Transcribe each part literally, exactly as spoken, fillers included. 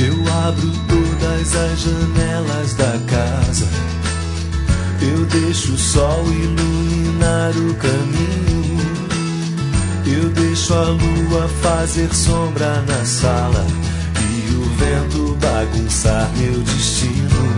Eu abro todas as janelas da casa, eu deixo o sol iluminar o caminho, eu deixo a lua fazer sombra na sala e o vento bagunçar meu destino.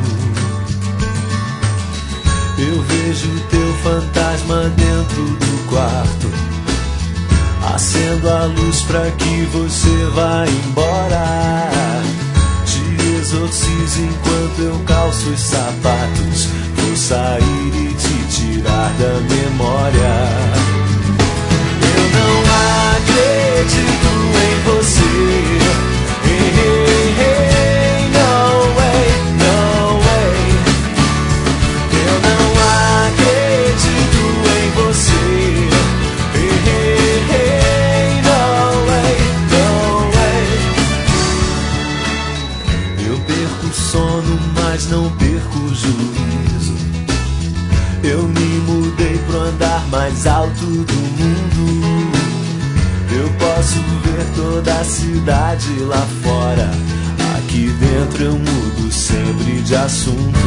Eu vejo teu fantasma dentro do quarto, acendo a luz pra que você vá embora. Te exorcizo enquanto eu calço os sapatos, vou sair e te tirar da memória. Eu não acredito em você. Hey, hey, hey, no way, no way. Eu não acredito em você. Hey, hey, hey, no way, no way. Eu perco o sono, mas não perco o juízo. Eu me mudei pro andar mais alto do mundo. Eu posso ver toda a cidade lá fora. Aqui dentro eu mudo sempre de assunto.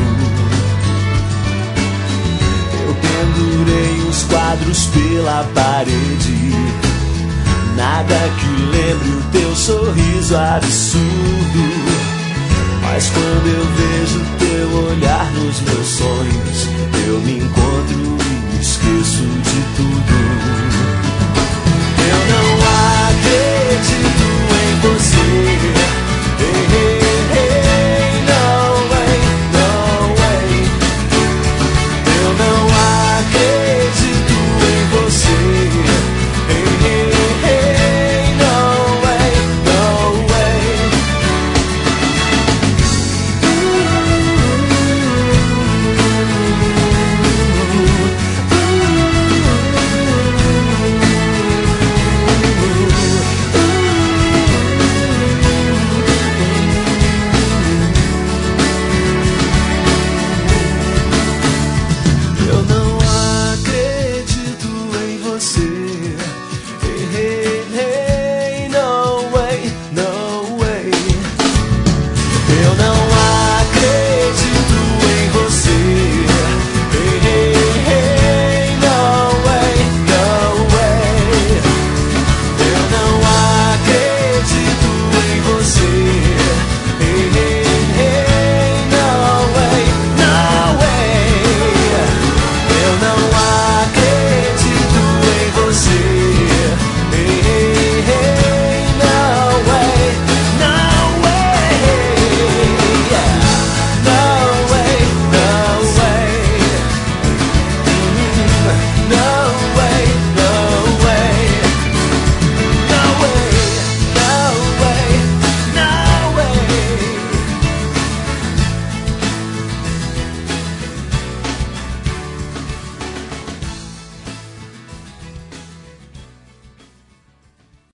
Eu pendurei os quadros pela parede, nada que lembre o teu sorriso absurdo. Mas quando eu vejo teu olhar nos meus sonhos, eu me encontro e me esqueço de tudo.